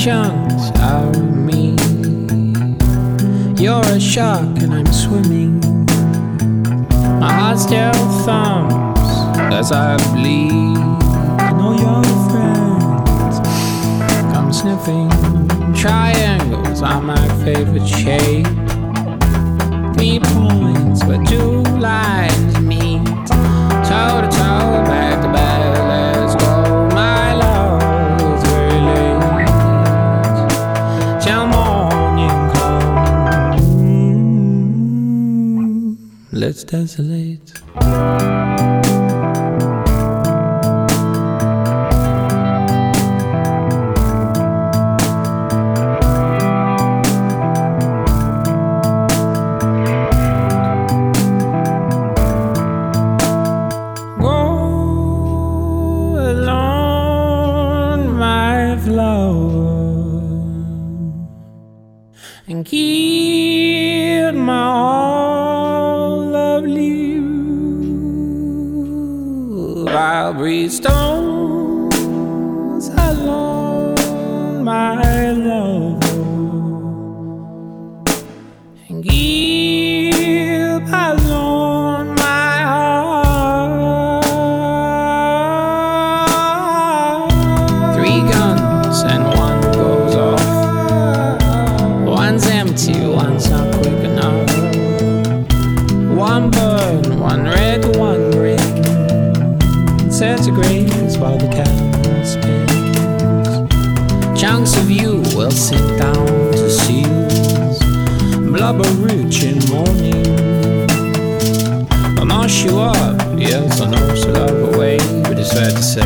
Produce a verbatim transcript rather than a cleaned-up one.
chunks out of me. You're a shark and I'm swimming. My heart still thumps as I bleed. And all your friends come sniffing. Triangles are my favorite shape. Three points where two lines meet. Toe to toe, back to back, let's go. My love is very late till morning comes. Let's desolate. And keep my all of you. I'll breathe stones alone, my love, and keep alone my heart. Three guns and one goes off. One's empty, one's not quick enough. One burn, one red, one green. Centigrades while the camera spins. Chunks of you will sink down to seals. Blubber rich in morning. I'll mash you up, yes I know, so love away. But it's fair to say